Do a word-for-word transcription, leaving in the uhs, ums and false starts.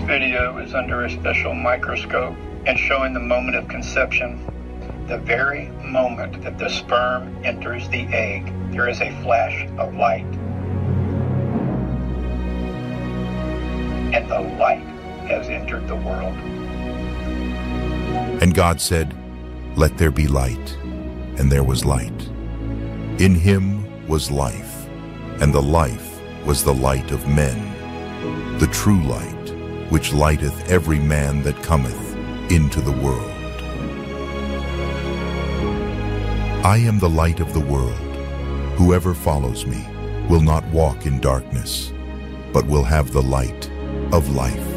video is under a special microscope and showing the moment of conception. The very moment that the sperm enters the egg, there is a flash of light. And the light has entered the world. And God said, "Let there be light," and there was light. In him was life, and the life was the light of men, the true light, which lighteth every man that cometh into the world. I am the light of the world. Whoever follows me will not walk in darkness, but will have the light of life.